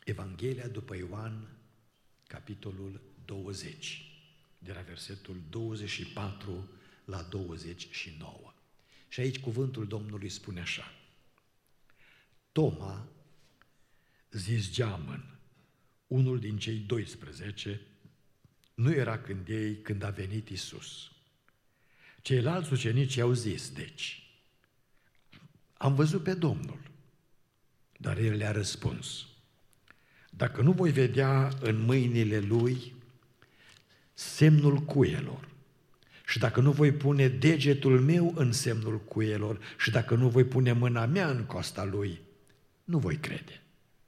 Evanghelia după Ioan, capitolul 20, de la versetul 24 la 29. Și aici cuvântul Domnului spune așa: Toma, zis Geamăn, unul din cei 12, nu era când a venit Iisus. Ceilalți ucenici i-au zis, deci, am văzut pe Domnul. Dar el le-a răspuns, dacă nu voi vedea în mâinile lui semnul cuielor, și dacă nu voi pune degetul meu în semnul cuielor, și dacă nu voi pune mâna mea în coasta lui, nu voi crede.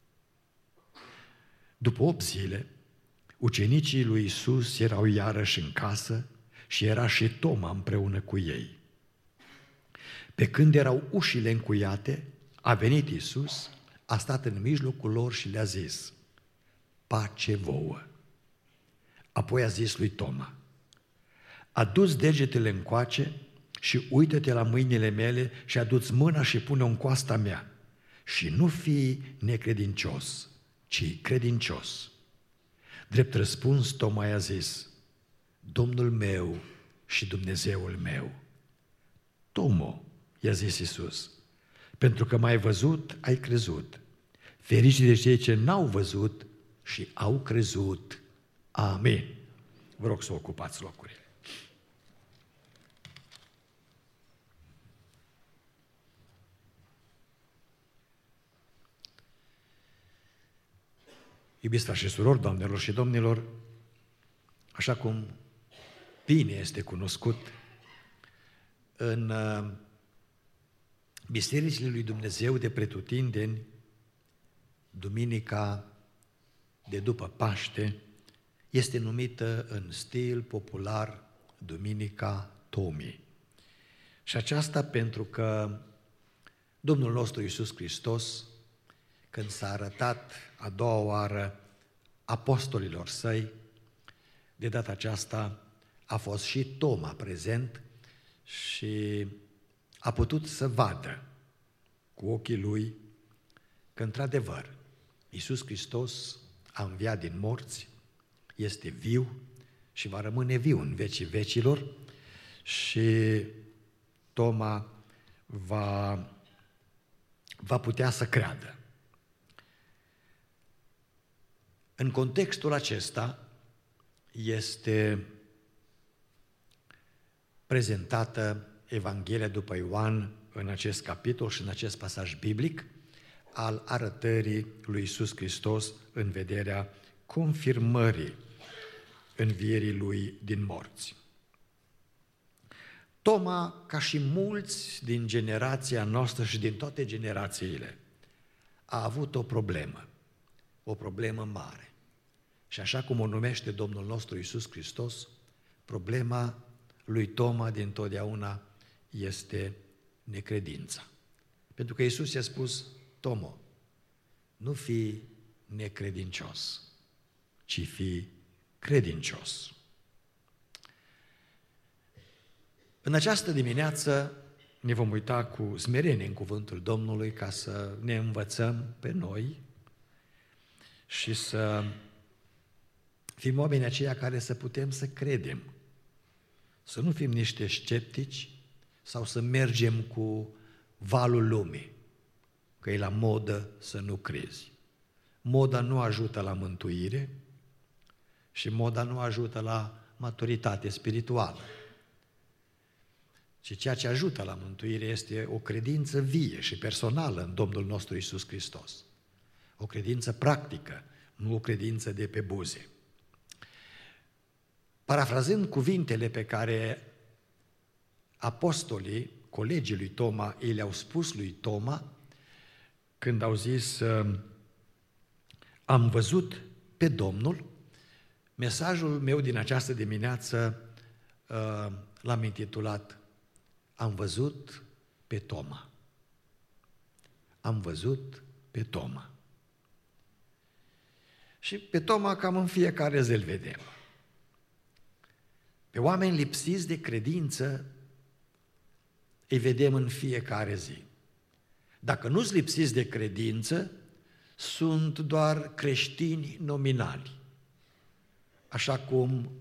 După 8 zile, ucenicii lui Iisus erau iarăși în casă și era și Toma împreună cu ei. Pe când erau ușile încuiate, a venit Iisus, a stat în mijlocul lor și le-a zis, pace vouă. Apoi a zis lui Toma, adu-ți degetele încoace și uită-te la mâinile mele și adu-ți mâna și pune-o în coasta mea și nu fii necredincios, ci credincios. Drept răspuns, Toma i-a zis, Domnul meu și Dumnezeul meu. Tomo, i-a zis Iisus, pentru că m-ai văzut, ai crezut. Ferici de cei ce n-au văzut și au crezut. Amin. Vă rog să ocupați locurile. Iubiți frați și surori, doamnelor și domnilor, așa cum bine este cunoscut, în bisericile lui Dumnezeu de pretutindeni, duminica de după Paște este numită în stil popular Duminica Tomii. Și aceasta pentru că Domnul nostru Iisus Hristos, când s-a arătat a doua oară apostolilor săi, de data aceasta a fost și Toma prezent și a putut să vadă cu ochii lui că, într-adevăr, Iisus Hristos a înviat din morți, este viu și va rămâne viu în vecii vecilor și Toma va putea să creadă. În contextul acesta este prezentată Evanghelia după Ioan în acest capitol și în acest pasaj biblic al arătării lui Iisus Hristos în vederea confirmării învierii lui din morți. Toma, ca și mulți din generația noastră și din toate generațiile, a avut o problemă mare. Și așa cum o numește Domnul nostru Iisus Hristos, problema lui Toma dintotdeauna este necredința. Pentru că Iisus i-a spus, Tomo, nu fi necredincios, ci fi credincios. În această dimineață ne vom uita cu smerenie în cuvântul Domnului ca să ne învățăm pe noi și să fim oameni aceia care să putem să credem, să nu fim niște sceptici sau să mergem cu valul lumii, că e la modă să nu crezi. Moda nu ajută la mântuire și moda nu ajută la maturitate spirituală. Și ceea ce ajută la mântuire este o credință vie și personală în Domnul nostru Iisus Hristos. O credință practică, nu o credință de pe buze. Parafrazând cuvintele pe care apostolii, colegii lui Toma, ei le-au spus lui Toma, când au zis, am văzut pe Domnul, mesajul meu din această dimineață l-am intitulat, am văzut pe Toma. Am văzut pe Toma. Și pe Toma cam în fiecare zi îl vedem. Pe oameni lipsiți de credință îi vedem în fiecare zi. Dacă nu-s lipsiți de credință, sunt doar creștini nominali, așa cum,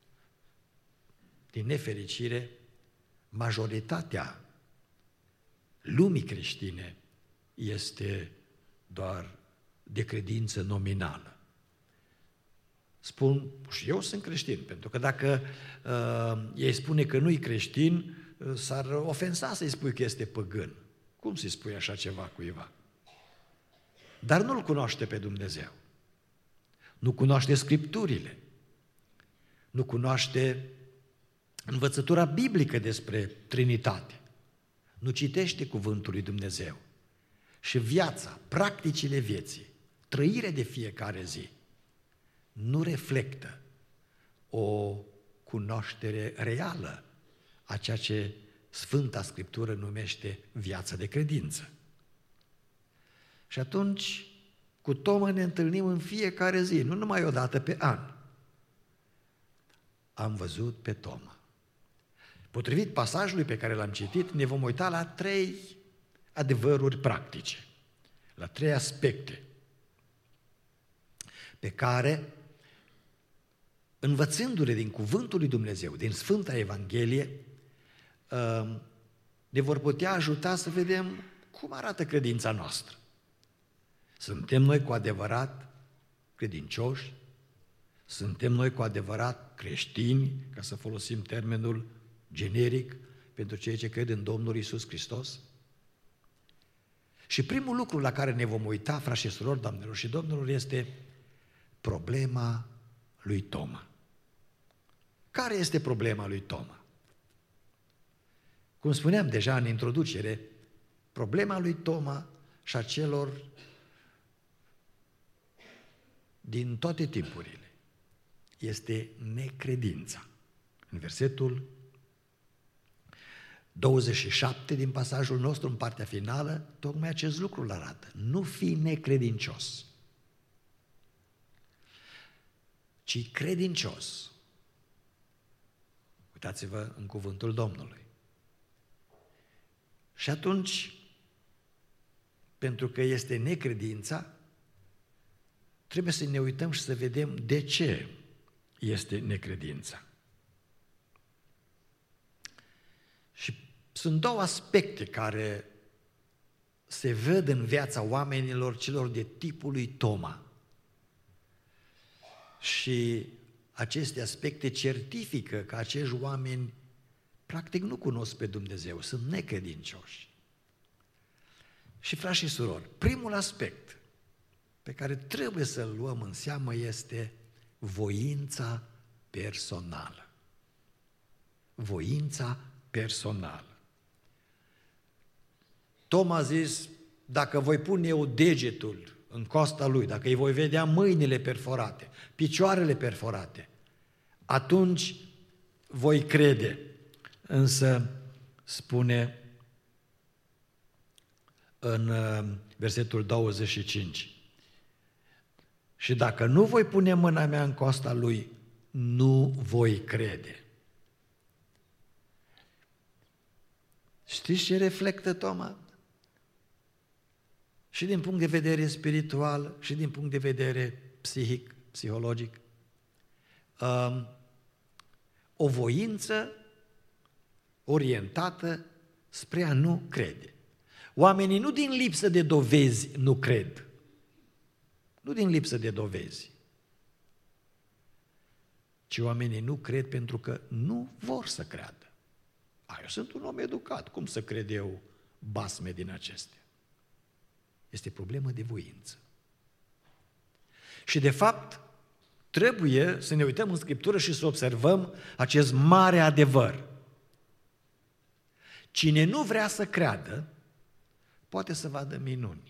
din nefericire, majoritatea lumii creștine este doar de credință nominală. Spun, și eu sunt creștin, pentru că dacă ei spune că nu-i creștin, s-ar ofensa să-i spui că este păgân. Cum să-i spui așa ceva cuiva? Dar nu-L cunoaște pe Dumnezeu. Nu cunoaște Scripturile. Nu cunoaște învățătura biblică despre Trinitate. Nu citește cuvântul lui Dumnezeu. Și viața, practicile vieții, trăirea de fiecare zi, nu reflectă o cunoaștere reală a ceea ce Sfânta Scriptură numește viața de credință. Și atunci, cu Toma ne întâlnim în fiecare zi, nu numai o dată pe an. Am văzut pe Toma. Potrivit pasajului pe care l-am citit, ne vom uita la 3 adevăruri practice, la 3 aspecte pe care, învățându-le din Cuvântul lui Dumnezeu, din Sfânta Evanghelie, ne vor putea ajuta să vedem cum arată credința noastră. Suntem noi cu adevărat credincioși? Suntem noi cu adevărat creștini, ca să folosim termenul generic pentru cei ce cred în Domnul Iisus Hristos? Și primul lucru la care ne vom uita, frați și surori, doamnelor și domnilor, este problema lui Toma. Care este problema lui Toma? Cum spuneam deja în introducere, problema lui Toma și a celor din toate timpurile este necredința. În versetul 27 din pasajul nostru, în partea finală, tocmai acest lucru îl arată. Nu fi necredincios, ci credincios. Uitați-vă în cuvântul Domnului. Și atunci, pentru că este necredința, trebuie să ne uităm și să vedem de ce este necredința. Și sunt 2 aspecte care se văd în viața oamenilor celor de tipul lui Toma. Și aceste aspecte certifică că acești oameni practic nu cunosc pe Dumnezeu, sunt necredincioși. Și frați și surori, primul aspect pe care trebuie să-l luăm în seamă este voința personală. Voința personală. Toma a zis, dacă voi pune eu degetul în coasta lui, dacă îi voi vedea mâinile perforate, picioarele perforate, atunci voi crede. Însă spune în versetul 25, și dacă nu voi pune mâna mea în coasta lui, nu voi crede. Știți ce reflectă Toma? Și din punct de vedere spiritual, și din punct de vedere psihic, psihologic, o voință orientată spre a nu crede. Oamenii nu din lipsă de dovezi nu cred. Nu din lipsă de dovezi, ci oamenii nu cred pentru că nu vor să creadă. Eu sunt un om educat, cum să cred eu basme din acestea? Este problemă de voință. Și de fapt, trebuie să ne uităm în Scriptură și să observăm acest mare adevăr. Cine nu vrea să creadă, poate să vadă minuni.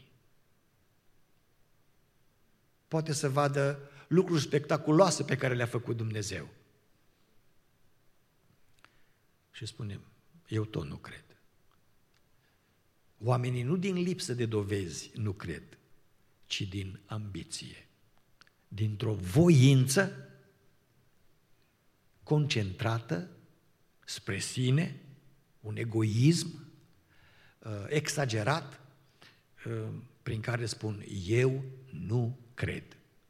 Poate să vadă lucruri spectaculoase pe care le-a făcut Dumnezeu. Și spunem, eu tot nu cred. Oamenii nu din lipsă de dovezi nu cred, ci din ambiție. Dintr-o voință concentrată spre sine, un egoism exagerat, prin care spun, eu nu cred.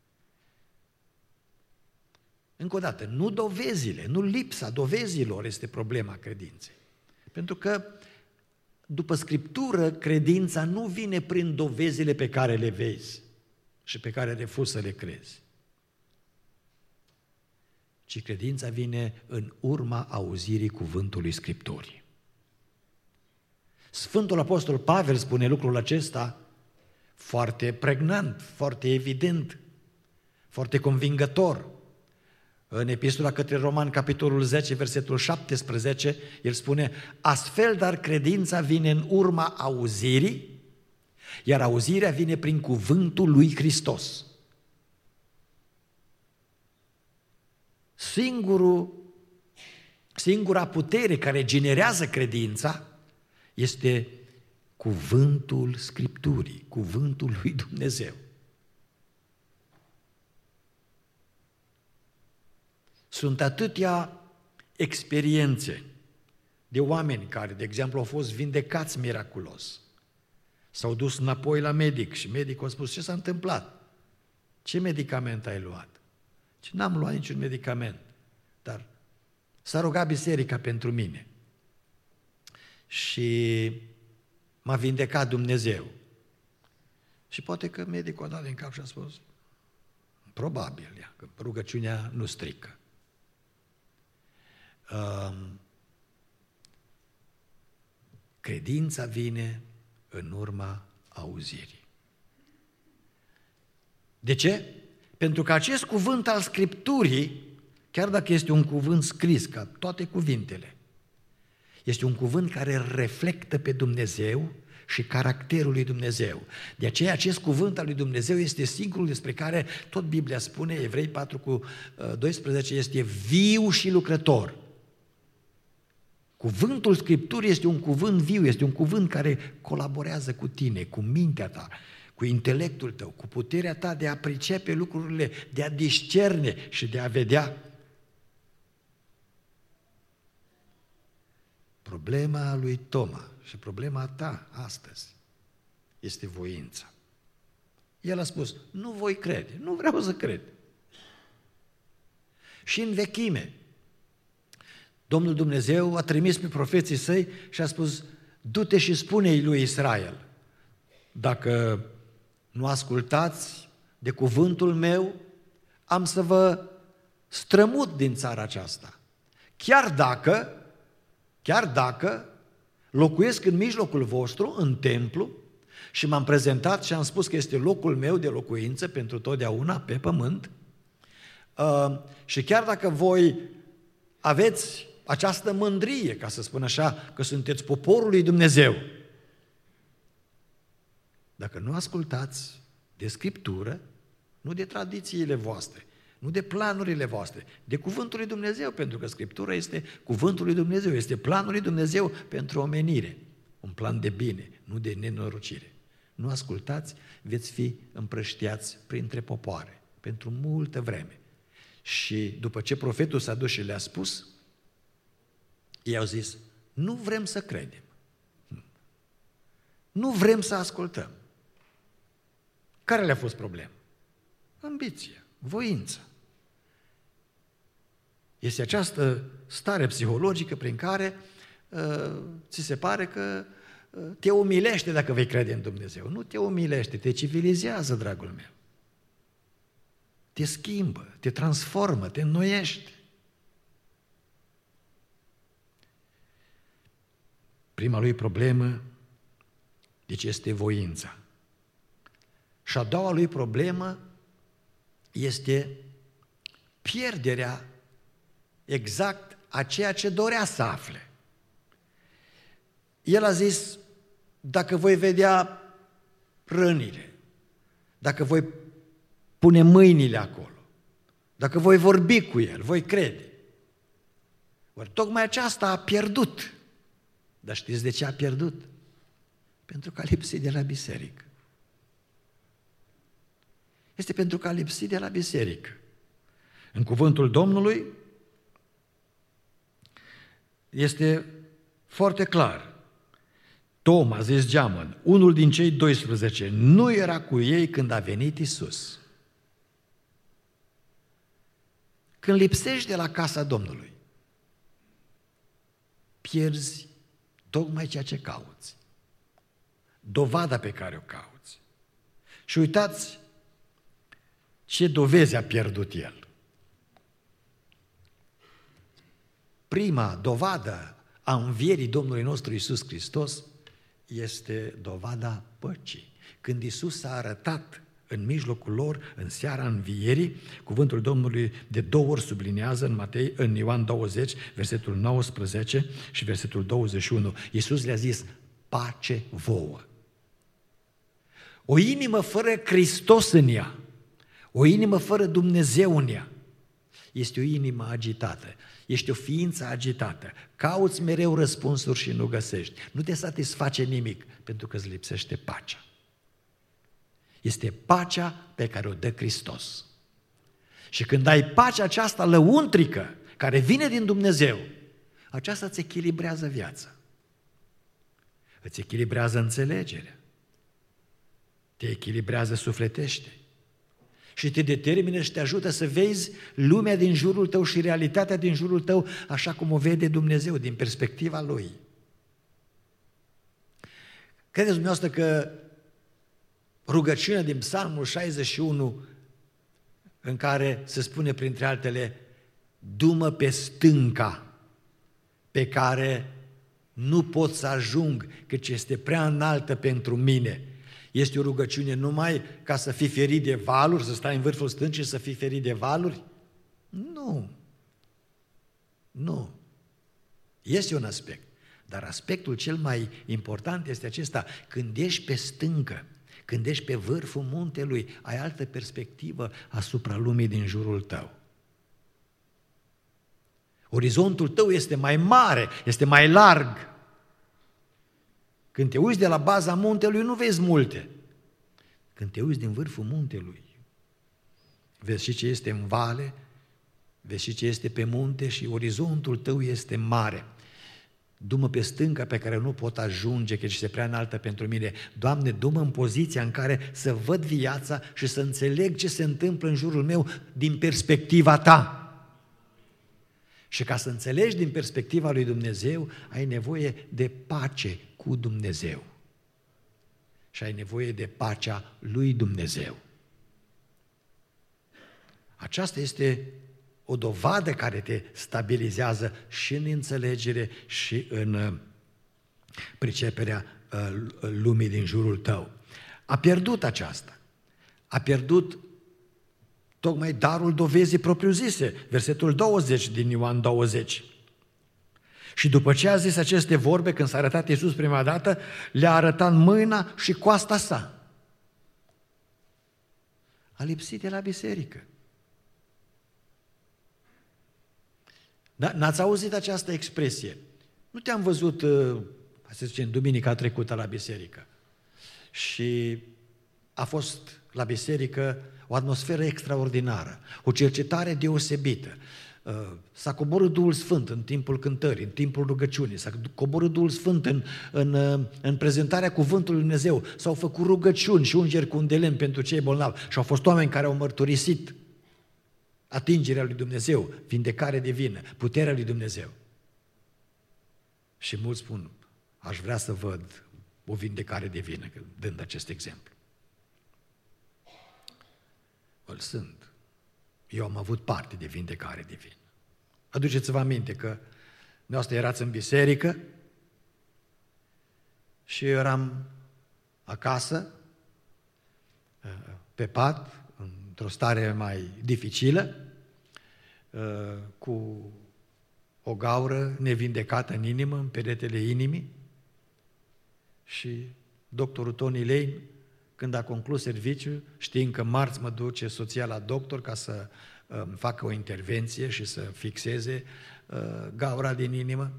Încă o dată, nu dovezile, nu lipsa dovezilor este problema credinței. Pentru că, după Scriptură, credința nu vine prin dovezile pe care le vezi și pe care refuzi să le crezi, ci credința vine în urma auzirii cuvântului Scripturii. Sfântul Apostol Pavel spune lucrul acesta foarte pregnant, foarte evident, foarte convingător. În Epistola către Romani, capitolul 10, versetul 17, el spune: astfel, dar credința vine în urma auzirii, iar auzirea vine prin cuvântul lui Hristos. Singura putere care generează credința este cuvântul Scripturii, cuvântul lui Dumnezeu. Sunt atâtea experiențe de oameni care, de exemplu, au fost vindecați miraculos. S-au dus înapoi la medic și medicul a spus: ce s-a întâmplat? Ce medicament ai luat? Ce n-am luat niciun medicament, dar s-a rugat biserica pentru mine și m-a vindecat Dumnezeu. Și poate că medicul a dat din cap și a spus: probabil, că rugăciunea nu strică. Credința vine în urma auzirii. De ce? Pentru că acest cuvânt al Scripturii, chiar dacă este un cuvânt scris ca toate cuvintele, este un cuvânt care reflectă pe Dumnezeu și caracterul lui Dumnezeu. De aceea acest cuvânt al lui Dumnezeu este singurul despre care tot Biblia spune, Evrei 4:12, este viu și lucrător. Cuvântul Scripturii este un cuvânt viu, este un cuvânt care colaborează cu tine, cu mintea ta, cu intelectul tău, cu puterea ta de a pricepe lucrurile, de a discerne și de a vedea. Problema lui Toma și problema ta astăzi este voința. El a spus: nu voi crede, nu vreau să cred. Și în vechime, Domnul Dumnezeu a trimis pe profeții săi și a spus: du-te și spune-i lui Israel, dacă nu ascultați de cuvântul meu, am să vă strămut din țara aceasta. Chiar dacă locuiesc în mijlocul vostru, în templu, și m-am prezentat și am spus că este locul meu de locuință pentru totdeauna pe pământ, și chiar dacă voi aveți această mândrie, ca să spun așa, că sunteți poporul lui Dumnezeu, dacă nu ascultați de Scriptură, nu de tradițiile voastre, nu de planurile voastre, de cuvântul lui Dumnezeu, pentru că Scriptura este cuvântul lui Dumnezeu, este planul lui Dumnezeu pentru omenire, un plan de bine, nu de nenorocire. Nu ascultați, veți fi împrăștiați printre popoare pentru multă vreme. Și după ce profetul s-a dus și le-a spus, ei au zis: nu vrem să credem, nu vrem să ascultăm. Care le-a fost problema? Ambiția, voința. Este această stare psihologică prin care ți se pare că te umilește dacă vei crede în Dumnezeu. Nu te umilește, te civilizează, dragul meu. Te schimbă, te transformă, te înnoiește. Prima lui problemă, deci, este voința. Și a doua lui problemă este pierderea exact a ceea ce dorea să afle. El a zis: dacă voi vedea rănile, dacă voi pune mâinile acolo, dacă voi vorbi cu el, voi crede. Ori tocmai aceasta a pierdut. Dar știți de ce a pierdut? Pentru că a lipsit de la biserică. Este pentru că a lipsit de la biserică. În cuvântul Domnului este foarte clar. Toma, zis geamăn, unul din cei 12, nu era cu ei când a venit Iisus. Când lipsești de la casa Domnului, pierzi tocmai ceea ce cauți, dovada pe care o cauți. Și uitați ce dovezi a pierdut el. Prima dovadă a învierii Domnului nostru Iisus Hristos este dovada păcii. Când Iisus s-a arătat în mijlocul lor, în seara învierii, cuvântul Domnului de 2 ori subliniază în Ioan 20, versetul 19 și versetul 21. Iisus le-a zis, pace vouă. O inimă fără Hristos în ea, o inimă fără Dumnezeu în ea, este o inimă agitată, ești o ființă agitată, cauți mereu răspunsuri și nu găsești, nu te satisface nimic pentru că îți lipsește pacea. Este pacea pe care o dă Hristos. Și când ai pacea aceasta lăuntrică, care vine din Dumnezeu, aceasta îți echilibrează viața. Îți echilibrează înțelegerea. Te echilibrează sufletește. Și te determină și te ajută să vezi lumea din jurul tău și realitatea din jurul tău așa cum o vede Dumnezeu, din perspectiva Lui. Credeți dumneavoastră că rugăciunea din Psalmul 61, în care se spune printre altele, du-mă pe stânca pe care nu pot să ajung, căci este prea înaltă pentru mine, este o rugăciune numai ca să fii ferit de valuri, să stai în vârful stâncii și să fii ferit de valuri? Nu. Nu. Este un aspect. Dar aspectul cel mai important este acesta. Când ești pe stâncă, când ești pe vârful muntelui, ai altă perspectivă asupra lumii din jurul tău. Orizontul tău este mai mare, este mai larg. Când te uiți de la baza muntelui, nu vezi multe. Când te uiți din vârful muntelui, vezi și ce este în vale, vezi și ce este pe munte și orizontul tău este mare. Du-mă pe stânca pe care nu pot ajunge, că este prea înaltă pentru mine. Doamne, du-mă în poziția în care să văd viața și să înțeleg ce se întâmplă în jurul meu din perspectiva Ta. Și ca să înțelegi din perspectiva lui Dumnezeu, ai nevoie de pace cu Dumnezeu. Și ai nevoie de pacea lui Dumnezeu. Aceasta este o dovadă care te stabilizează și în înțelegere și în priceperea lumii din jurul tău. A pierdut aceasta. A pierdut tocmai darul dovezii propriu-zise, versetul 20 din Ioan 20. Și după ce a zis aceste vorbe, când s-a arătat Iisus prima dată, le-a arătat mâna și coasta sa. A lipsit de la biserică. Da? N-ați auzit această expresie? Nu te-am văzut, să zicem, duminica trecută la biserică. Și a fost la biserică o atmosferă extraordinară, o cercetare deosebită. S-a coborât Duhul Sfânt în timpul cântării, în timpul rugăciunii, s-a coborât Duhul Sfânt în prezentarea Cuvântului Lui Dumnezeu, s-au făcut rugăciuni și ungeri cu un de lemn pentru cei bolnavi și au fost oameni care au mărturisit atingerea lui Dumnezeu, vindecare divină, puterea lui Dumnezeu. Și mulți spun, aș vrea să văd o vindecare divină, dând acest exemplu. Îl sunt. Eu am avut parte de vindecare divină. Aduceți-vă aminte că noastră erați în biserică și eu eram acasă, pe pat, într-o stare mai dificilă, cu o gaură nevindecată în inimă, în peretele inimii, și doctorul Tony Lane, când a conclus serviciul, știind că marți mă duce soția la doctor ca să facă o intervenție și să fixeze gaura din inimă,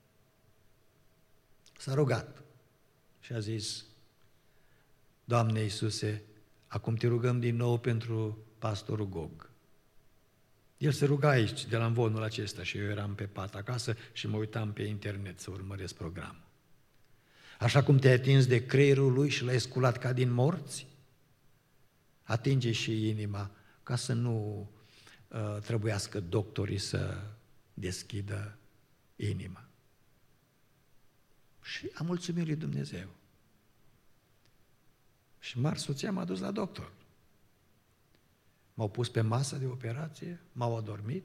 s-a rugat și a zis, Doamne Iisuse, acum te rugăm din nou pentru pastorul Gog. El se ruga aici, de la învonul acesta, și eu eram pe pat acasă și mă uitam pe internet să urmăresc programul. Așa cum te-ai atins de creierul lui și l-ai sculat ca din morți, atinge și inima, ca să nu trebuiască doctorii să deschidă inima. Și am mulțumit lui Dumnezeu. Și soția m-a dus la doctor. M-au pus pe masă de operație, m-au adormit,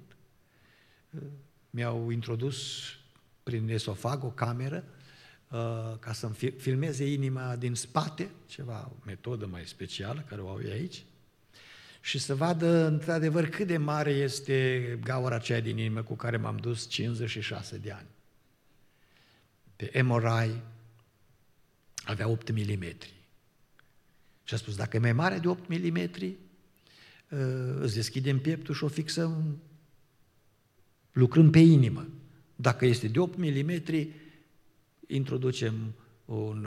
mi-au introdus prin esofag o cameră ca să-mi filmeze inima din spate, ceva, o metodă mai specială care o au aici, și să vadă într-adevăr cât de mare este gaura aceea din inimă cu care m-am dus 56 de ani. Pe MRI avea 8 mm. Și a spus, dacă e mai mare de 8 mm, îți deschidem pieptul și o fixăm lucrând pe inimă. Dacă este de 8 mm, introducem un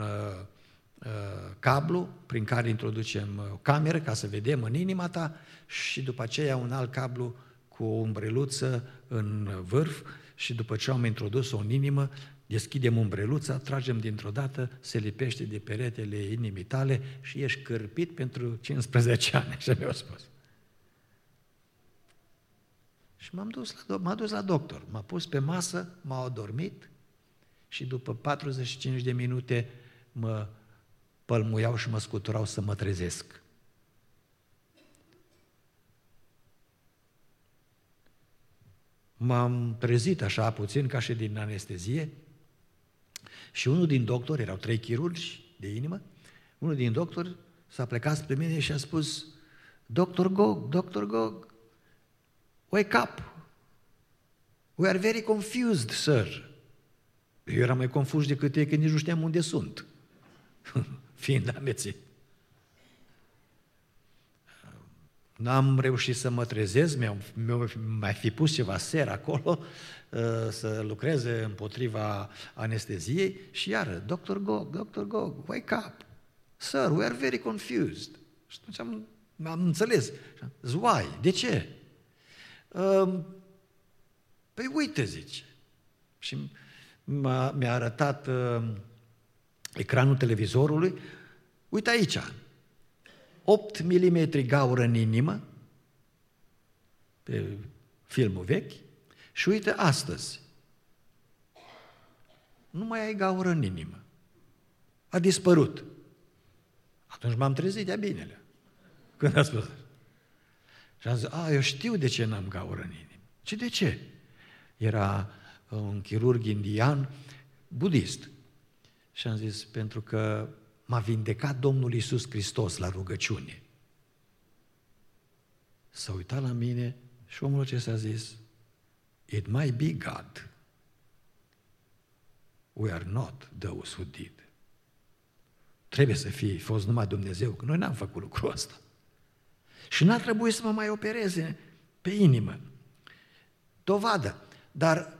cablu prin care introducem o cameră ca să vedem în inima ta și după aceea un alt cablu cu o umbreluță în vârf și după ce am introdus-o în inimă, deschidem umbreluța, tragem dintr-o dată, se lipește de peretele inimii tale și ești cârpit pentru 15 ani, așa mi-au spus. Și m-a dus la doctor, m-a pus pe masă, m-a adormit și după 45 de minute mă pălmuiau și mă scuturau să mă trezesc. M-am trezit așa puțin ca și din anestezie și unul din doctori, erau 3 chirurgi de inimă, unul din doctori s-a plecat spre mine și a spus, Dr. Gog, wake up! We are very confused, sir. Eu eram mai confuz decât ei, că nici nu știam unde sunt, fiind amețit. N-am reușit să mă trezesc, mi-a fi pus ceva ser acolo să lucreze împotriva anesteziei și iară, Dr. Gog, wake up! Sir, we are very confused. Și atunci am înțeles. Why? De ce? Păi uite, zice. Și mi-a arătat ecranul televizorului. Uite aici, 8 mm gaură în inimă, pe filmul vechi, și uite astăzi. Nu mai ai gaură în inimă. A dispărut. Atunci m-am trezit de-a binele. Când a spus. Și am zis, eu știu de ce n-am gaură în inimă. Și de ce? Era un chirurg indian, budist. Și am zis, pentru că m-a vindecat Domnul Iisus Hristos la rugăciune. S-a uitat la mine și omul acesta a zis, it might be God. We are not those who did. Trebuie să fie fost numai Dumnezeu, că noi n-am făcut lucrul ăsta. Și n-ar trebui să mă mai opereze pe inimă. Dovadă. Dar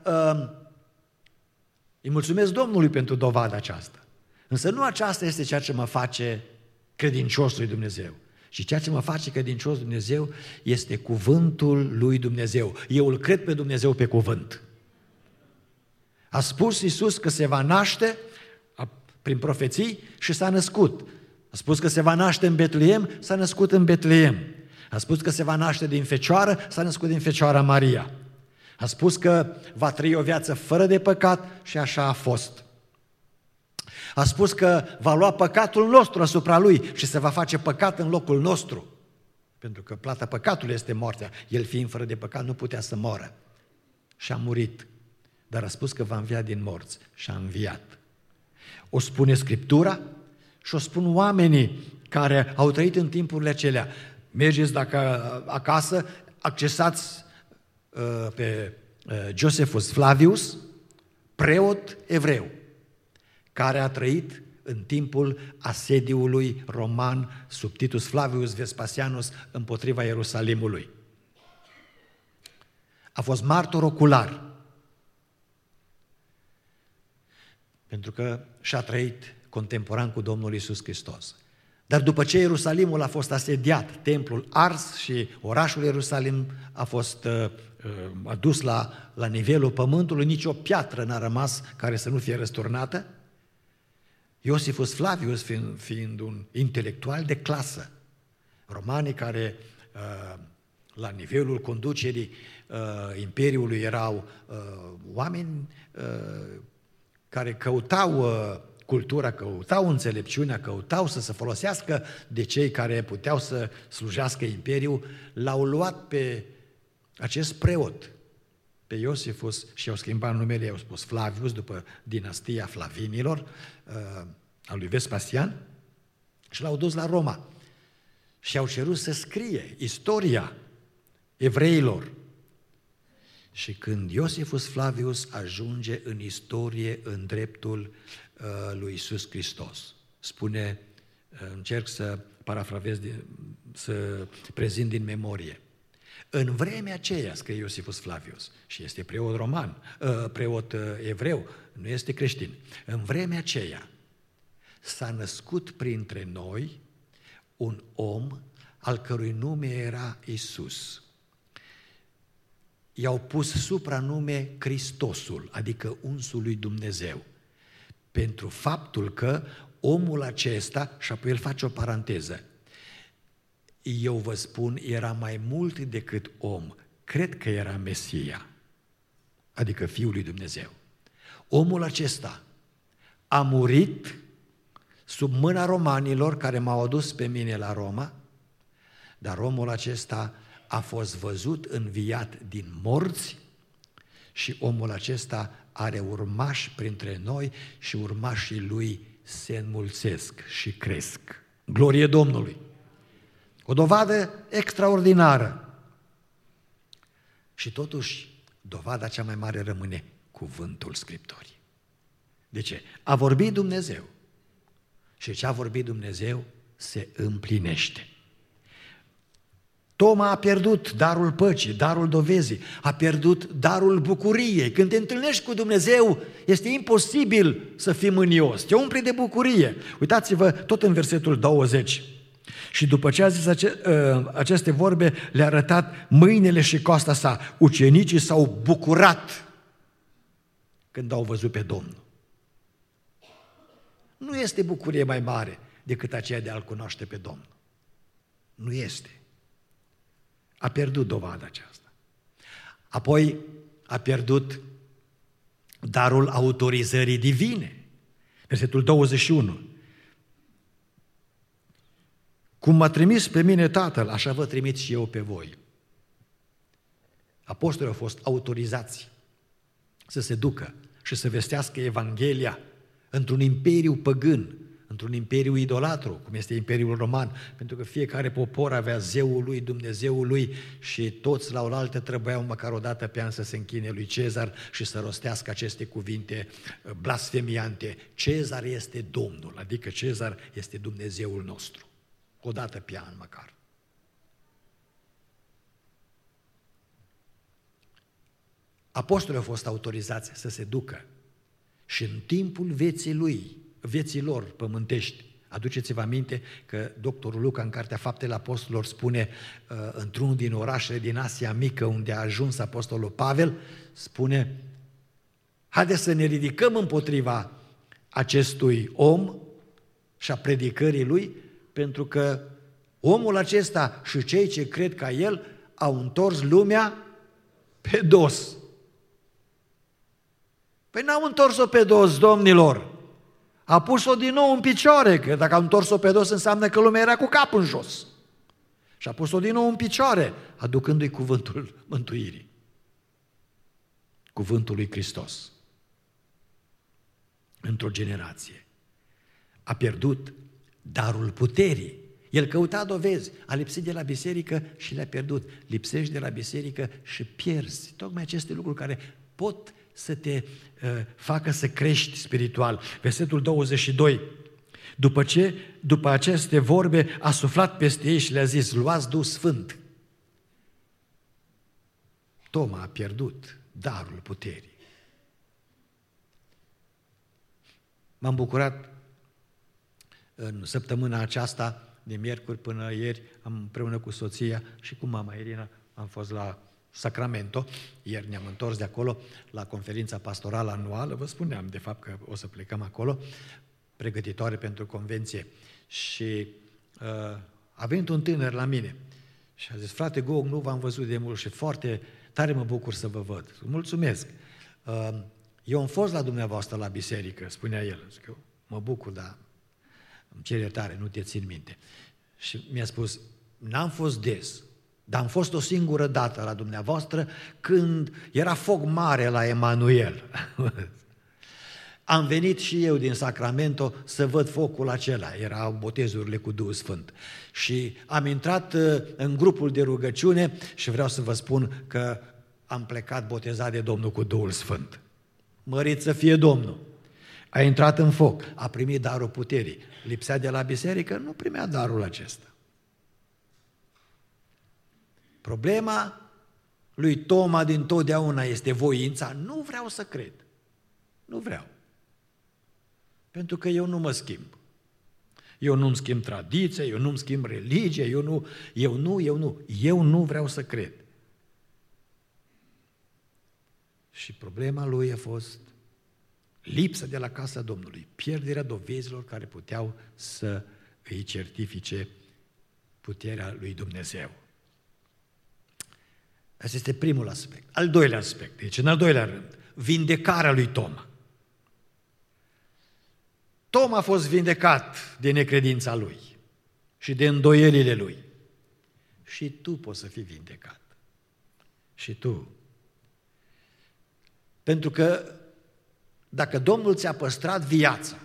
îi mulțumesc Domnului pentru dovada aceasta. Însă nu aceasta este ceea ce mă face credincios lui Dumnezeu. Și ceea ce mă face credincios Dumnezeu este cuvântul lui Dumnezeu. Eu îl cred pe Dumnezeu pe cuvânt. A spus Iisus că se va naște prin profeții și s-a născut. A spus că se va naște în Betleem, s-a născut în Betleem. A spus că se va naște din fecioară, s-a născut din fecioara Maria. A spus că va trăi o viață fără de păcat și așa a fost. A spus că va lua păcatul nostru asupra Lui și se va face păcat în locul nostru. Pentru că plata păcatului este moartea. El fiind fără de păcat nu putea să moară. Și a murit. Dar a spus că va învia din morți și a înviat. O spune Scriptura și o spun oamenii care au trăit în timpurile acelea. Mergeți dacă acasă, accesați pe Josephus Flavius, preot evreu, care a trăit în timpul asediului roman sub Titus Flavius Vespasianus împotriva Ierusalimului. A fost martor ocular, pentru că și-a trăit contemporan cu Domnul Iisus Hristos. Dar după ce Ierusalimul a fost asediat, templul ars și orașul Ierusalim a fost adus la nivelul pământului, nicio piatră n-a rămas care să nu fie răsturnată, Iosifus Flavius fiind un intelectual de clasă, romanii care la nivelul conducerii Imperiului erau oameni care căutau cultura, căutau înțelepciunea, căutau să se folosească de cei care puteau să slujească Imperiul, l-au luat pe acest preot, pe Iosifus, și au schimbat numele, i-au spus Flavius, după dinastia Flavinilor, a lui Vespasian, și l-au dus la Roma și au cerut să scrie istoria evreilor. Și când Iosifus Flavius ajunge în istorie în dreptul lui Iisus Hristos, spune, încerc să parafrazez, să prezint din memorie, în vremea aceea, scrie Iosifus Flavius, și este preot roman, preot evreu, nu este creștin, în vremea aceea s-a născut printre noi un om al cărui nume era Iisus. I-au pus supranume Hristosul, adică unsul lui Dumnezeu, pentru faptul că omul acesta, și apoi el face o paranteză, eu vă spun, era mai mult decât om, cred că era Mesia, adică Fiul lui Dumnezeu. Omul acesta a murit sub mâna romanilor care m-au adus pe mine la Roma, dar omul acesta a fost văzut înviat din morți și omul acesta are urmași printre noi și urmașii lui se înmulțesc și cresc. Glorie Domnului! O dovadă extraordinară. Și totuși, dovada cea mai mare rămâne cuvântul Scripturii. De ce? A vorbit Dumnezeu. Și ce a vorbit Dumnezeu se împlinește. Toma a pierdut darul păcii, darul dovezii, a pierdut darul bucuriei. Când te întâlnești cu Dumnezeu, este imposibil să fii mânios, te umpli de bucurie. Uitați-vă tot în versetul 20. Și după ce a zis aceste vorbe, le-a arătat mâinile și coasta sa. Ucenicii s-au bucurat când au văzut pe Domnul. Nu este bucurie mai mare decât aceea de a-L cunoaște pe Domnul. Nu este. A pierdut dovada aceasta. Apoi a pierdut darul autorizării divine. Versetul 21. Cum m-a trimis pe mine Tatăl, așa vă trimit și eu pe voi. Apostolii au fost autorizați să se ducă și să vestească Evanghelia într-un imperiu păgân, într-un imperiu idolatru, cum este Imperiul Roman, pentru că fiecare popor avea zeul lui, Dumnezeul lui și toți la oaltă trebuiau măcar o dată pe an să se închine lui Cezar și să rostească aceste cuvinte blasfemiante. Cezar este Domnul, adică Cezar este Dumnezeul nostru. O dată pe an măcar. Apostolii au fost autorizați să se ducă și în timpul vieții lor pământești, aduceți-vă aminte că doctorul Luca în Cartea Faptele Apostolilor spune într-unul din orașele din Asia Mică unde a ajuns apostolul Pavel, spune: haideți să ne ridicăm împotriva acestui om și a predicării lui, pentru că omul acesta și cei ce cred ca el au întors lumea pe dos. Păi n-au întors-o pe dos, domnilor. A pus-o din nou în picioare, că dacă a întors-o pe dos înseamnă că lumea era cu capul în jos. Și a pus-o din nou în picioare, aducându-i cuvântul mântuirii. Cuvântul lui Hristos. Într-o generație. A pierdut darul puterii. El căuta dovezi, a lipsit de la biserică și le-a pierdut. Lipsești de la biserică și pierzi. Tocmai aceste lucruri care pot să te facă să crești spiritual. Versetul 22. După aceste vorbe a suflat peste ei și le-a zis: luați Duh Sfânt. Toma a pierdut darul puterii. M-am bucurat în săptămâna aceasta, de miercuri până ieri, împreună cu soția și cu mama Irina, am fost la Sacramento, ieri ne-am întors de acolo la conferința pastorală anuală, vă spuneam de fapt că o să plecăm acolo, pregătitoare pentru convenție și a venit un tânăr la mine și a zis: frate Gog, nu v-am văzut de mult și foarte tare mă bucur să vă văd. Mulțumesc! Eu am fost la dumneavoastră la biserică, spunea el. Zic eu, mă bucur, dar îmi cer iertare, nu te țin minte. Și mi-a spus: n-am fost des, dar am fost o singură dată la dumneavoastră când era foc mare la Emanuel. Am venit și eu din Sacramento să văd focul acela, erau botezurile cu Duhul Sfânt. Și am intrat în grupul de rugăciune și vreau să vă spun că am plecat botezat de Domnul cu Duhul Sfânt. Mărit să fie Domnul! A intrat în foc, a primit darul puterii. Lipsea de la biserică, nu primea darul acesta. Problema lui Toma dintotdeauna este voința. Nu vreau să cred. Nu vreau. Pentru că eu nu mă schimb. Eu nu-mi schimb tradiția, eu nu-mi schimb religia, eu nu vreau să cred. Și problema lui a fost lipsa de la casa Domnului, pierderea dovezilor care puteau să îi certifice puterea lui Dumnezeu. Asta este primul aspect. Al doilea aspect, deci în al doilea rând, vindecarea lui Toma. Toma a fost vindecat de necredința lui și de îndoielile lui. Și tu poți să fii vindecat. Și tu. Pentru că dacă Domnul ți-a păstrat viața,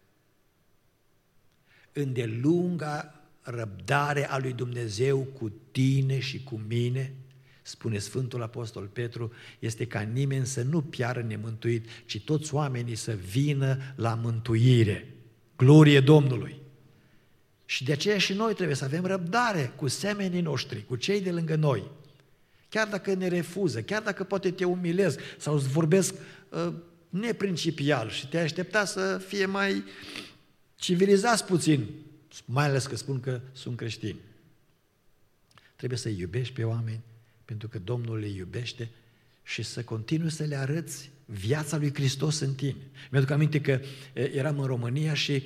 îndelunga răbdare a lui Dumnezeu cu tine și cu mine, spune Sfântul Apostol Petru, este ca nimeni să nu piară nemântuit, ci toți oamenii să vină la mântuire. Glorie Domnului! Și de aceea și noi trebuie să avem răbdare cu semenii noștri, cu cei de lângă noi. Chiar dacă ne refuză, chiar dacă poate te umilez sau îți vorbesc neprincipial și te-ai aștepta să fie mai civilizați puțin, mai ales că spun că sunt creștini. Trebuie să iubești pe oameni, pentru că Domnul le iubește și să continui să le arăți viața lui Hristos în tine. Mi-aduc aminte că eram în România și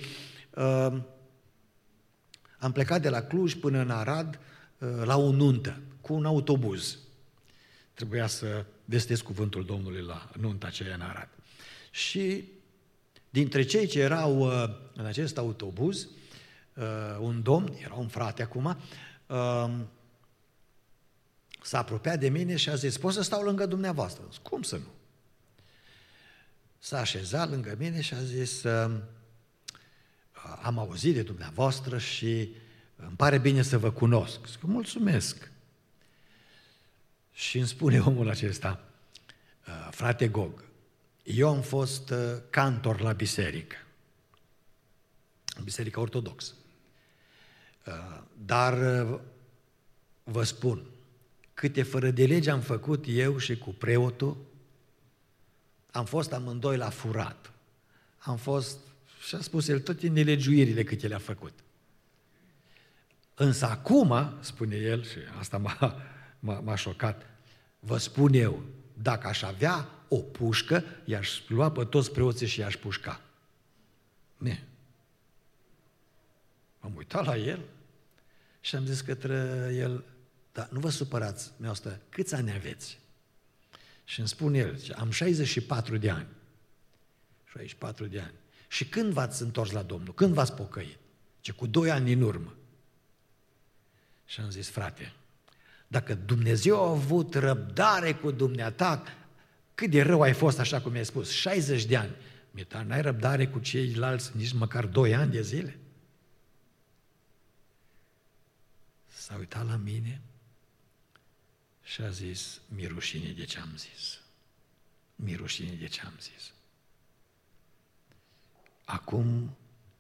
am plecat de la Cluj până în Arad la o nuntă, cu un autobuz. Trebuia să vestesc cuvântul Domnului la nunta aceea în Arad. Și dintre cei ce erau în acest autobuz, un domn, era un frate acum, s-a apropiat de mine și a zis: pot să stau lângă dumneavoastră? Cum să nu? S-a așezat lângă mine și a zis: am auzit de dumneavoastră și îmi pare bine să vă cunosc. Zic: mulțumesc. Și îmi spune omul acesta: frate Gog, eu am fost cantor la biserică, biserica ortodoxă, dar vă spun, câte fără de lege am făcut eu și cu preotul, am fost amândoi la furat. Am fost, și a spus el, toate nelegiuirile câte le-a făcut. Însă acum, spune el, și asta m-a șocat, vă spun eu, dacă aș avea o pușcă, i-aș lua pe toți preoții și i-aș pușca. M-am uitat la el și am zis către el: dar nu vă supărați, dumneavoastră, câți ani aveți? Și îmi spune el: am 64 de ani. 64 de ani. Și când v-ați întors la Domnul? Când v-ați pocăit? Ce cu 2 ani în urmă. Și am zis: frate, dacă Dumnezeu a avut răbdare cu dumneata, cât de rău ai fost, așa cum mi-ai spus, 60 de ani, n-ai răbdare cu ceilalți nici măcar 2 ani de zile? S-a uitat la mine și a zis: mi-e rușine de ce am zis. Mi-e rușine de ce am zis. Acum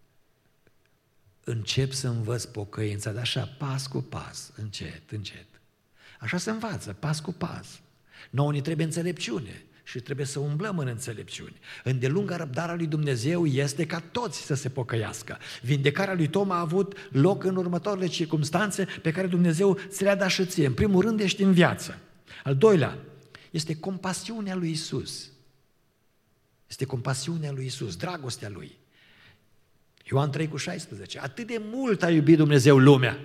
încep să învăț pocăința, dar așa, pas cu pas, încet, încet. Așa se învață, pas cu pas. Nouă ne trebuie înțelepciune și trebuie să umblăm în înțelepciune. Îndelunga răbdarea lui Dumnezeu este ca toți să se pocăiască. Vindecarea lui Toma a avut loc în următoarele circumstanțe pe care Dumnezeu ți le-a dat și ție. În primul rând ești în viață. Al doilea este compasiunea lui Iisus. Este compasiunea lui Iisus, dragostea lui. Ioan 3,16. Atât de mult a iubit Dumnezeu lumea,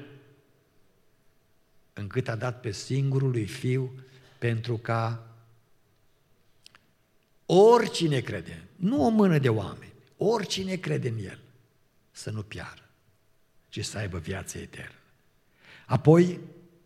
încât a dat pe singurul lui Fiu, pentru ca oricine crede, nu o mână de oameni, oricine crede în El, să nu piară, ci să aibă viață eternă. Apoi,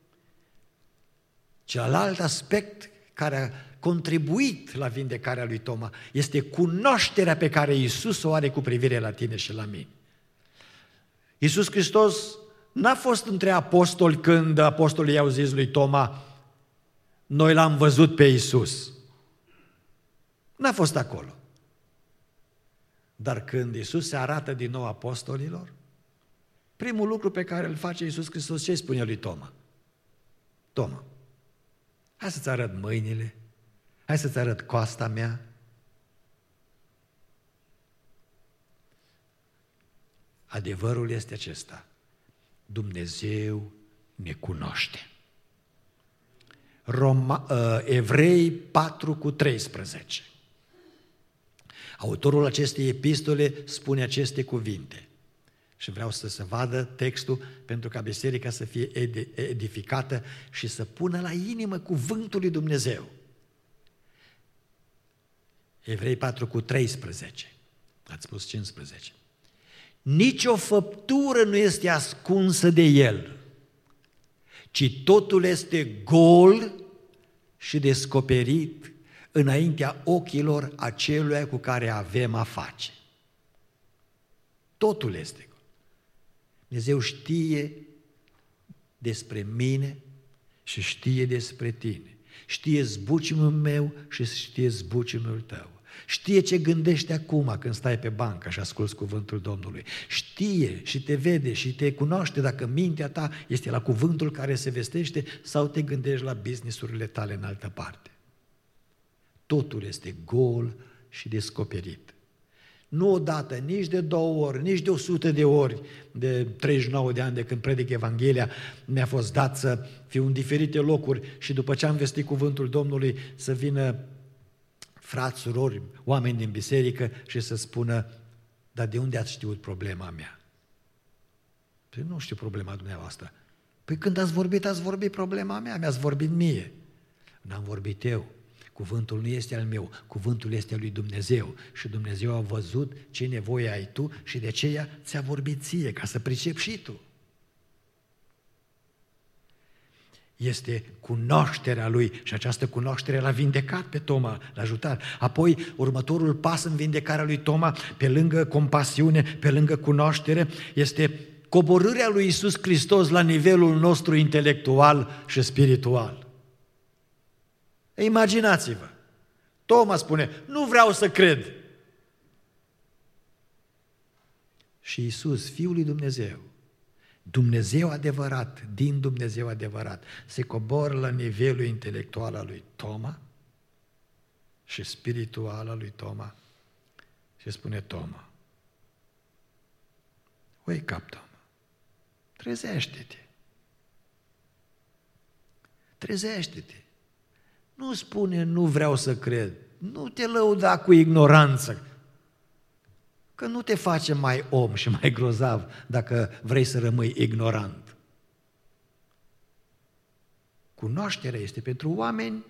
celălalt aspect care a contribuit la vindecarea lui Toma este cunoașterea pe care Iisus o are cu privire la tine și la mine. Iisus Hristos n-a fost între apostoli când apostolii i-au zis lui Toma: noi l-am văzut pe Iisus. N-a fost acolo. Dar când Iisus se arată din nou apostolilor, primul lucru pe care îl face Iisus Hristos, ce spune lui Toma? Toma, hai să-ți arăt mâinile, hai să-ți arăt coasta mea. Adevărul este acesta: Dumnezeu ne cunoaște. Evrei 4,13. Autorul acestei epistole spune aceste cuvinte. Și vreau să se vadă textul pentru ca biserica să fie edificată și să pună la inimă cuvântul lui Dumnezeu. Evrei 4,13. Ați spus 15. Nici o făptură nu este ascunsă de El, ci totul este gol și descoperit înaintea ochilor aceluia cu care avem a face. Totul este gol. Dumnezeu știe despre mine și știe despre tine. Știe zbuciumul meu și știe zbuciumul tău. Știe ce gândești acum când stai pe bancă și asculți cuvântul Domnului. Știe și te vede și te cunoaște dacă mintea ta este la cuvântul care se vestește sau te gândești la business-urile tale în altă parte. Totul este gol și descoperit. Nu odată, nici de 2 ori, nici de 100 de ori, de 39 de ani de când predic Evanghelia, mi-a fost dat să fiu în diferite locuri și după ce am vestit cuvântul Domnului să vină frați, surori, oameni din biserică și să spună: dar de unde ați știut problema mea? Păi nu știu problema dumneavoastră. Păi când ați vorbit problema mea, mi-ați vorbit mie. N-am vorbit eu. Cuvântul nu este al meu, cuvântul este al lui Dumnezeu și Dumnezeu a văzut ce nevoie ai tu și de aceea ți-a vorbit ție, ca să pricepi și tu. Este cunoașterea lui și această cunoaștere l-a vindecat pe Toma, l-a ajutat. Apoi, următorul pas în vindecarea lui Toma, pe lângă compasiune, pe lângă cunoaștere, este coborârea lui Iisus Hristos la nivelul nostru intelectual și spiritual. Imaginați-vă, Toma spune: nu vreau să cred. Și Iisus, Fiul lui Dumnezeu, Dumnezeu adevărat, din Dumnezeu adevărat, se coboră la nivelul intelectual al lui Toma și spiritual al lui Toma și spune: Toma, wake up, Toma, trezește-te, trezește-te. Nu spune: nu vreau să cred, nu te lăuda cu ignoranță, că nu te face mai om și mai grozav dacă vrei să rămâi ignorant. Cunoașterea este pentru oameni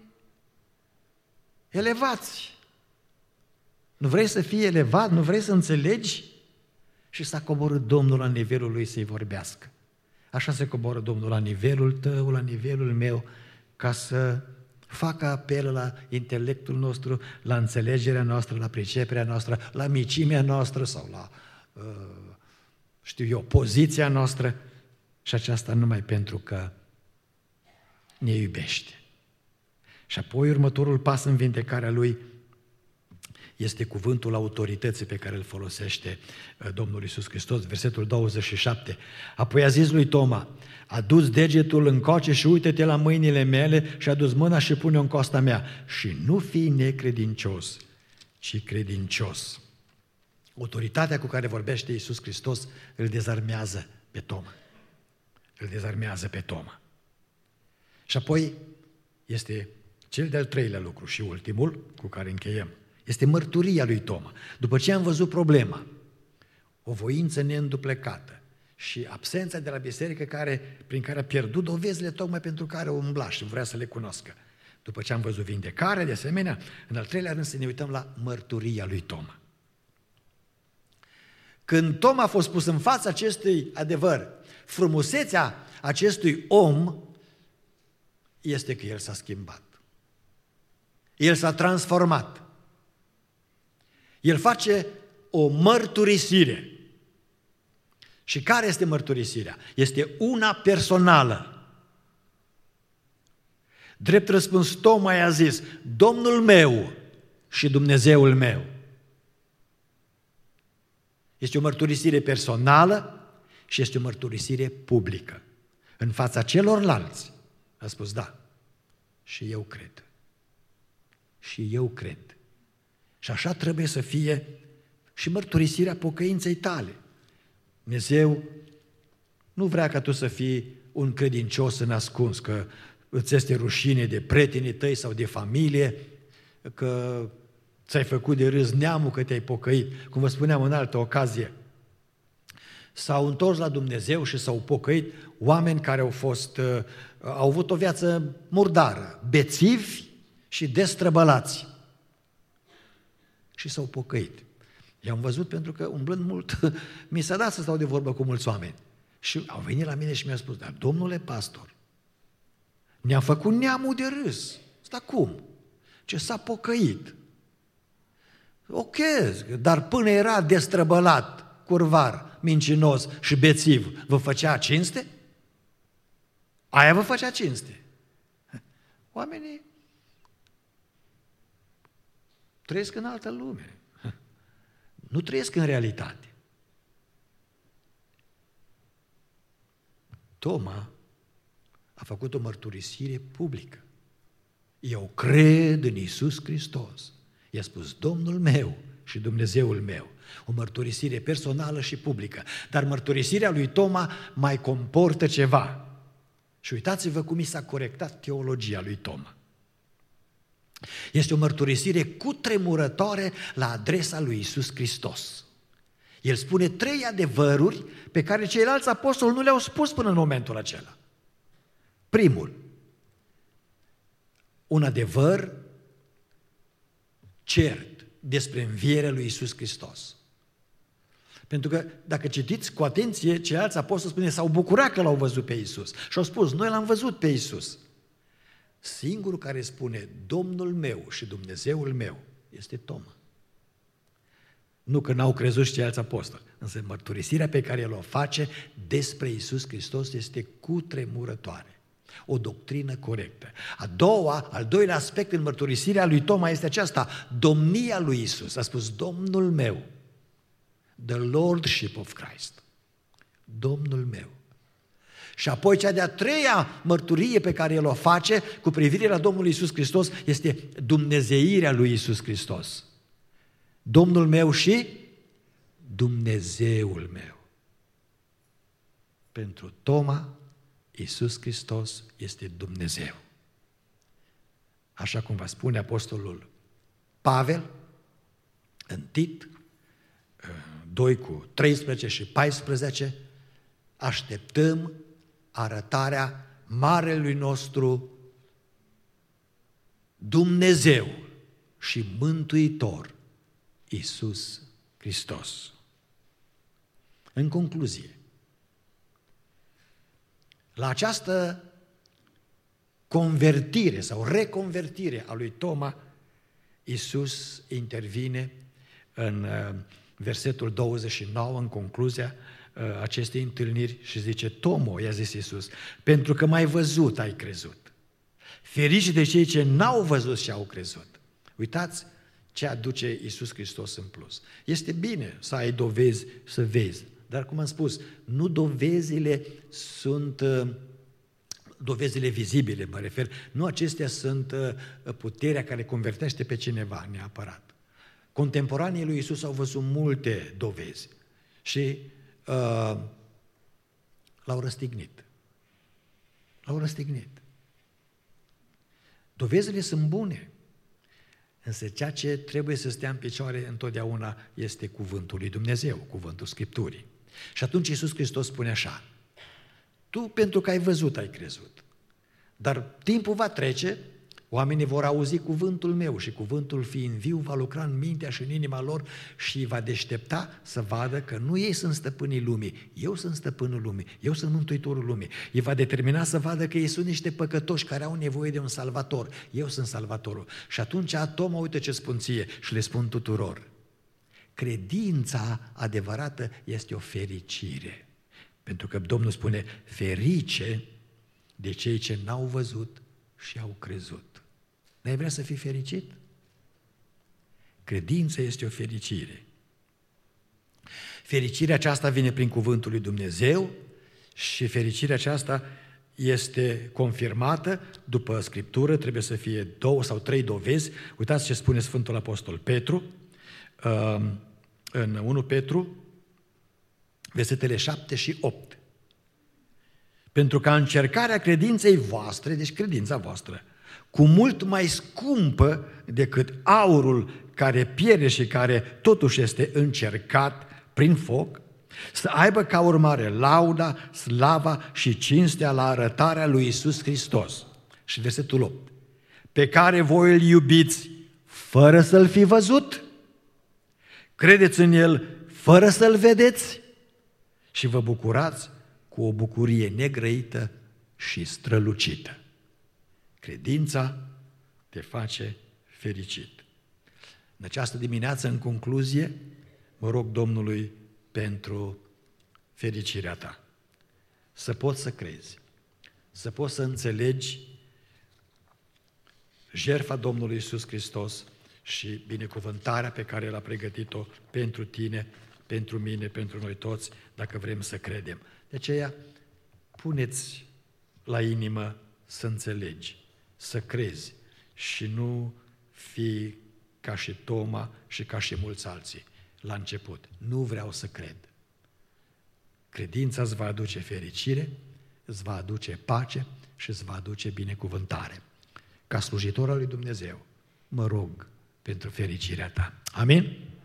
elevați. Nu vrei să fii elevat, nu vrei să înțelegi? Și s-a coborât Domnul la nivelul lui să-i vorbească. Așa se coboră Domnul la nivelul tău, la nivelul meu, ca să facă apel la intelectul nostru, la înțelegerea noastră, la priceperea noastră, la micimea noastră sau la, poziția noastră, și aceasta numai pentru că ne iubește. Și apoi următorul pas în vindecarea lui este cuvântul autorității pe care îl folosește Domnul Iisus Hristos, versetul 27. Apoi a zis lui Toma: adu-ți degetul încoace și uite-te la mâinile mele și adu-ți mâna și pune-o în coasta mea și nu fii necredincios, ci credincios. Autoritatea cu care vorbește Iisus Hristos îl dezarmează pe Toma. Îl dezarmează pe Toma. Și apoi este cel de-al treilea lucru și ultimul cu care încheiem. Este mărturia lui Toma. După ce am văzut problema, o voință neînduplecată și absența de la biserică prin care a pierdut dovezile tocmai pentru care o umbla și vrea să le cunoască. După ce am văzut vindecare, de asemenea, în al treilea rând să ne uităm la mărturia lui Toma. Când Toma a fost pus în fața acestui adevăr, frumusețea acestui om este că el s-a schimbat. El s-a transformat. El face o mărturisire. Și care este mărturisirea? Este una personală. Drept răspuns, Toma i-a zis: Domnul meu și Dumnezeul meu. Este o mărturisire personală și este o mărturisire publică. În fața celorlalți a spus: da, și eu cred. Și eu cred. Și așa trebuie să fie și mărturisirea pocăinței tale. Dumnezeu nu vrea ca tu să fii un credincios înascuns, că îți este rușine de prietenii tăi sau de familie, că ți-ai făcut de râs neamul că te-ai pocăit. Cum vă spuneam în altă ocazie, s-au întors la Dumnezeu și s-au pocăit oameni care au avut o viață murdară, bețivi și destrăbălați. Și s-au pocăit. I-am văzut pentru că, umblând mult, mi s-a dat să stau de vorbă cu mulți oameni. Și au venit la mine și mi-au spus: dar domnule pastor, ne-a făcut neamul de râs. Asta cum? Ce s-a pocăit. Ok, dar până era destrăbălat, curvar, mincinos și bețiv, vă făcea cinste? Aia vă făcea cinste. Oamenii trăiesc în altă lume. Nu trăiesc în realitate. Toma a făcut o mărturisire publică. Eu cred în Iisus Hristos. I-a spus: Domnul meu și Dumnezeul meu. O mărturisire personală și publică. Dar mărturisirea lui Toma mai comportă ceva. Și uitați-vă cum i s-a corectat teologia lui Toma. Este o mărturisire cutremurătoare la adresa lui Iisus Hristos. El spune 3 adevăruri pe care ceilalți apostoli nu le-au spus până în momentul acela. Primul, un adevăr cert despre învierea lui Iisus Hristos. Pentru că, dacă citiți cu atenție, ceilalți apostoli spune, s-au bucurat că l-au văzut pe Iisus. Și au spus: noi l-am văzut pe Iisus. Singurul care spune Domnul meu și Dumnezeul meu este Toma. Nu că n-au crezut și ceilalți apostoli, însă mărturisirea pe care el o face despre Iisus Hristos este cutremurătoare. O doctrină corectă. Al doilea aspect în mărturisirea lui Toma este aceasta: domnia lui Iisus. A spus Domnul meu. The Lordship of Christ. Domnul meu. Și apoi cea de-a treia mărturie pe care el o face cu privire la Domnul Iisus Hristos este dumnezeirea lui Iisus Hristos. Domnul meu și Dumnezeul meu. Pentru Toma, Iisus Hristos este Dumnezeu. Așa cum va spune apostolul Pavel în Tit 2:13 și 14, așteptăm arătarea marelui nostru Dumnezeu și Mântuitor Iisus Hristos. În concluzie, la această convertire sau reconvertire a lui Toma, Iisus intervine în versetul 29, în concluzia acestei întâlniri, și zice: Tomo, i-a zis Iisus, pentru că m-ai văzut, ai crezut. Ferici de cei ce n-au văzut și au crezut. Uitați ce aduce Iisus Hristos în plus. Este bine să ai dovezi, să vezi, dar cum am spus, nu dovezile sunt dovezile vizibile, mă refer, nu acestea sunt puterea care convertește pe cineva neapărat. Contemporanii lui Iisus au văzut multe dovezi și l-au răstignit. L-au răstignit. Dovezile sunt bune. Însă ceea ce trebuie să stea în picioare întotdeauna este cuvântul lui Dumnezeu, cuvântul Scripturii. Și atunci Iisus Hristos spune așa: tu pentru că ai văzut, ai crezut. Dar timpul va trece, oamenii vor auzi cuvântul meu și cuvântul fiind viu va lucra în mintea și în inima lor și îi va deștepta să vadă că nu ei sunt stăpânii lumii, eu sunt stăpânul lumii, eu sunt mântuitorul lumii. Îi va determina să vadă că ei sunt niște păcătoși care au nevoie de un salvator, eu sunt salvatorul. Și atunci Toma, uite ce spun ție și le spun tuturor: credința adevărată este o fericire. Pentru că Domnul spune: ferice de cei ce n-au văzut și au crezut. N-ai vrea să fii fericit? Credința este o fericire. Fericirea aceasta vine prin cuvântul lui Dumnezeu și fericirea aceasta este confirmată după Scriptură, trebuie să fie 2 sau 3 dovezi. Uitați ce spune Sfântul Apostol Petru în 1 Petru, versetele 7 și 8. Pentru ca încercarea credinței voastre, deci credința voastră, cu mult mai scumpă decât aurul care pierde și care totuși este încercat prin foc, să aibă ca urmare lauda, slava și cinstea la arătarea lui Iisus Hristos. Și versetul 8. Pe care voi îl iubiți fără să-l fi văzut, credeți în el fără să-l vedeți și vă bucurați cu o bucurie negrăită și strălucită. Credința te face fericit. În această dimineață, în concluzie, mă rog Domnului pentru fericirea ta. Să poți să crezi, să poți să înțelegi jertfa Domnului Iisus Hristos și binecuvântarea pe care l-a pregătit-o pentru tine, pentru mine, pentru noi toți, dacă vrem să credem. De aceea, puneți la inimă să înțelegi, să crezi și nu fi ca și Toma și ca și mulți alții la început. Nu vreau să cred. Credința îți va aduce fericire, îți va aduce pace și îți va aduce binecuvântare. Ca slujitor al lui Dumnezeu, mă rog pentru fericirea ta. Amin?